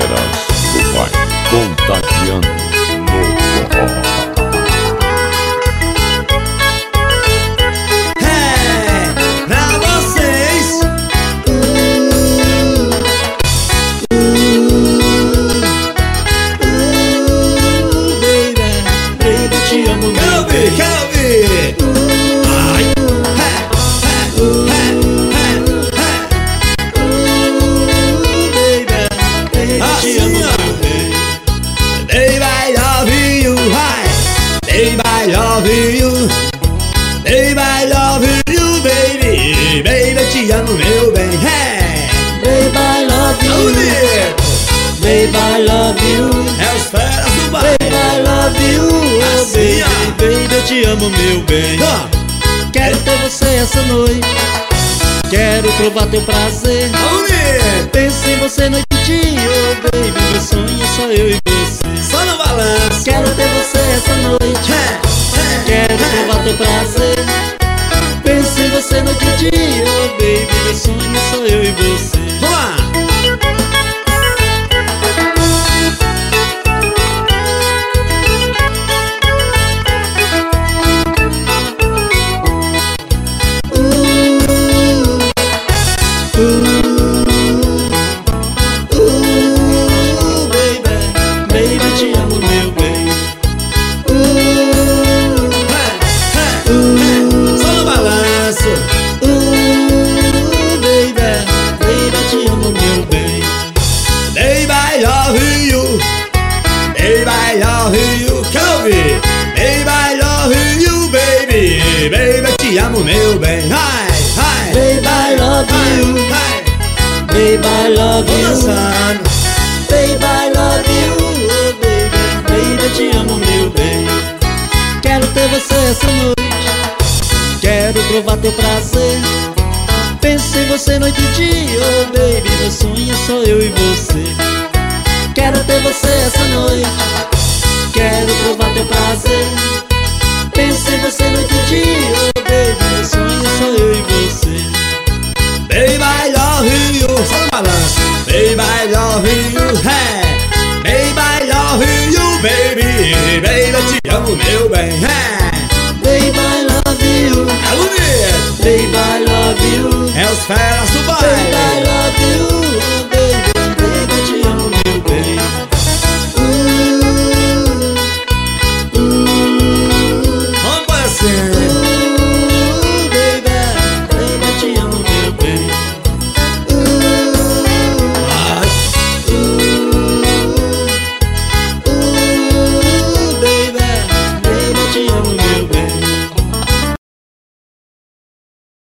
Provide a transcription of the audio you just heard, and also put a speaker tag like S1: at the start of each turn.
S1: feras do pai, contagiando no forró.
S2: I love you, baby, I love you, baby, baby, eu te amo, meu bem. Hey,
S3: baby, I love you, baby, I love you,
S2: é os feras do baile.
S3: Baby, I love you,
S2: assim,
S3: baby, eu te amo, meu bem. Quero ter você essa noite, quero provar teu prazer. Penso em você noite e dia, oh baby, meu sonho é só eu e você.
S2: Só no balanço.
S3: Quero ter você essa noite, quero provar teu prazer. Penso em você noite e dia, oh baby, meu sonho é só eu e você.
S2: Vamos lá! Baby, eu te amo, meu bem. Hi, hi.
S3: Baby, I love you. Baby, I love you. Baby, I love you. Oh, baby, baby, eu te amo, meu bem. Quero ter você essa noite, quero provar teu prazer. Penso em você noite e dia, oh baby, meu sonho é só eu e você. Quero ter você essa noite, quero provar teu prazer. Penso em você noite e dia, oh baby, meu sonho é só eu e você.
S2: Baby, I love you. Só no balanço. Baby, I love you. Hey. Baby, I love you, baby. Baby, eu te amo, meu bem. Hey.
S3: Baby, I love you.
S2: É bonito.
S3: Baby, I